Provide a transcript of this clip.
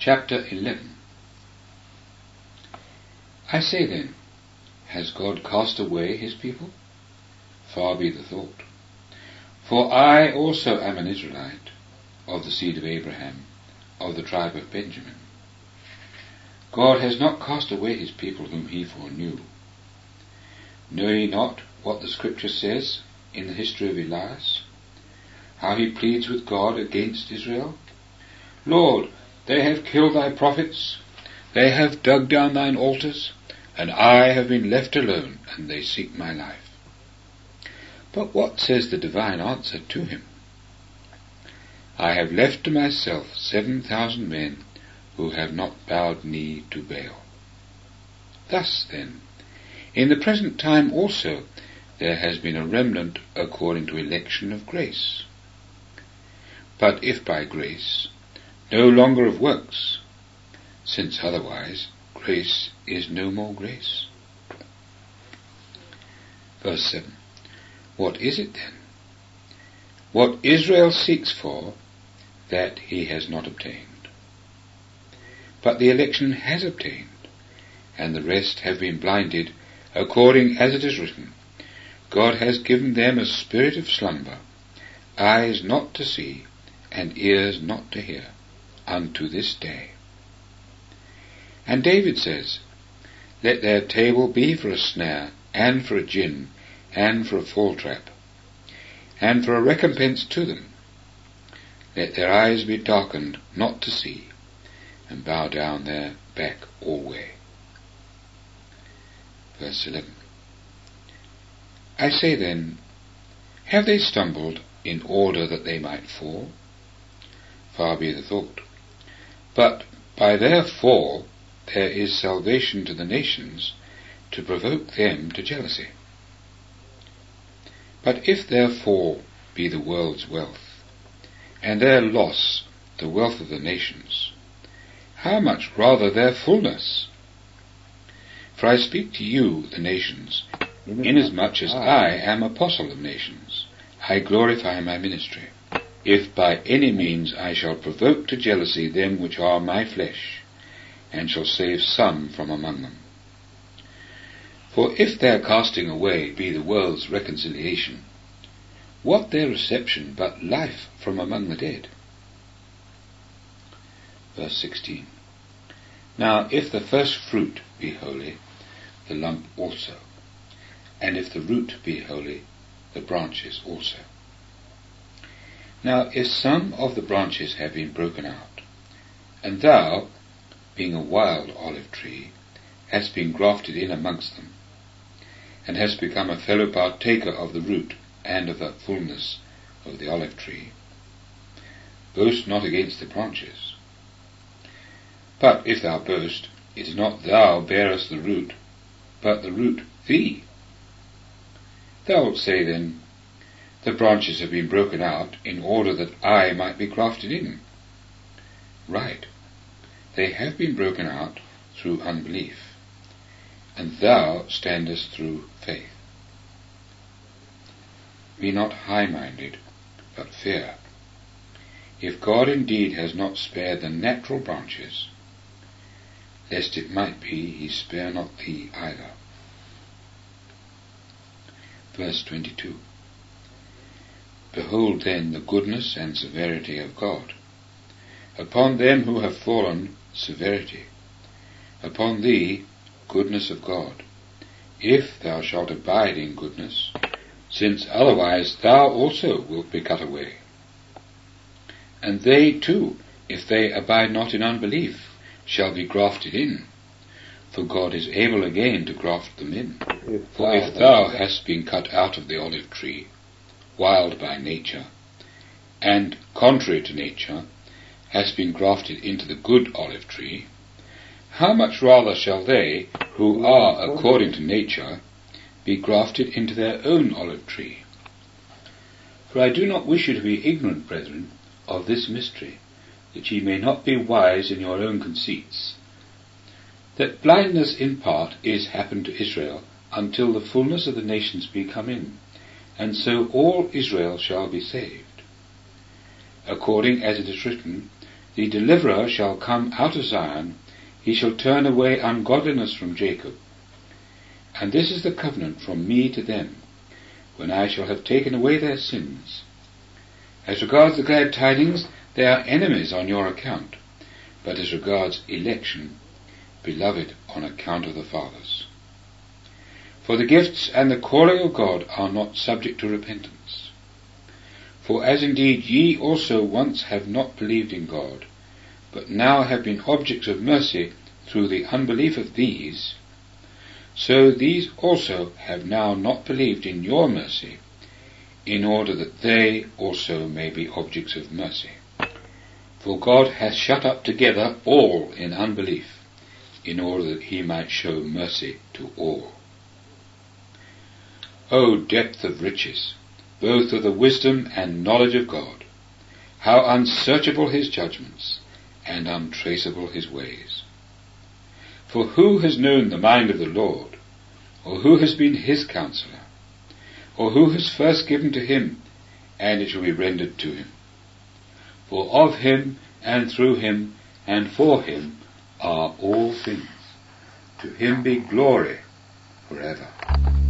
Chapter 11. I say then, has God cast away his people? Far be the thought. For I also am an Israelite, of the seed of Abraham, of the tribe of Benjamin. God has not cast away his people whom he foreknew. Know ye not what the Scripture says in the history of Elias, how he pleads with God against Israel? Lord, they have killed thy prophets, they have dug down thine altars, and I have been left alone, and they seek my life. But what says the divine answer to him? I have left to myself 7,000 men who have not bowed knee to Baal. Thus then, in the present time also, there has been a remnant according to election of grace. But if by grace, no longer of works, since otherwise grace is no more grace. Verse 7. What is it then? What Israel seeks for, that he has not obtained. But the election has obtained, and the rest have been blinded, according as it is written, God has given them a spirit of slumber, eyes not to see, and ears not to hear, unto this day. And David says, let their table be for a snare, and for a gin, and for a fall trap, and for a recompense to them. Let their eyes be darkened not to see, and bow down their back alway. Verse 11. I say then, have they stumbled in order that they might fall? Far be the thought. But by their fall there is salvation to the nations, to provoke them to jealousy. But if their fall be the world's wealth, and their loss the wealth of the nations, how much rather their fullness? For I speak to you, the nations, inasmuch as I am apostle of nations, I glorify my ministry, if by any means I shall provoke to jealousy them which are my flesh, and shall save some from among them. For if their casting away be the world's reconciliation, what their reception but life from among the dead? Verse 16. Now if the first fruit be holy, the lump also, and if the root be holy, the branches also. Now if some of the branches have been broken out, and thou, being a wild olive tree, hast been grafted in amongst them, and hast become a fellow partaker of the root and of the fullness of the olive tree, boast not against the branches. But if thou boast, it is not thou bearest the root, but the root thee. Thou wilt say then, the branches have been broken out in order that I might be grafted in. Right. They have been broken out through unbelief, and thou standest through faith. Be not high-minded, but fear. If God indeed has not spared the natural branches, lest it might be he spare not thee either. Verse 22. Behold then the goodness and severity of God. Upon them who have fallen, severity. Upon thee, goodness of God, if thou shalt abide in goodness, since otherwise thou also wilt be cut away. And they too, if they abide not in unbelief, shall be grafted in, for God is able again to graft them in. For if thou hast been cut out of the olive tree, wild by nature, and contrary to nature, hast been grafted into the good olive tree, how much rather shall they, who are according to nature, be grafted into their own olive tree? For I do not wish you to be ignorant, brethren, of this mystery, that ye may not be wise in your own conceits, that blindness in part is happened to Israel, until the fullness of the nations be come in, and so all Israel shall be saved. According as it is written, The deliverer shall come out of Zion, he shall turn away ungodliness from Jacob. And this is the covenant from me to them, when I shall have taken away their sins. As regards the glad tidings, they are enemies on your account, but as regards election, beloved on account of the fathers. For the gifts and the calling of God are not subject to repentance. For as indeed ye also once have not believed in God, but now have been objects of mercy through the unbelief of these, so these also have now not believed in your mercy, in order that they also may be objects of mercy. For God hath shut up together all in unbelief, in order that he might show mercy to all. O depth of riches, both of the wisdom and knowledge of God! How unsearchable his judgments, and untraceable his ways! For who has known the mind of the Lord, or who has been his counsellor, or who has first given to him, and it shall be rendered to him? For of him, and through him, and for him are all things. To him be glory forever.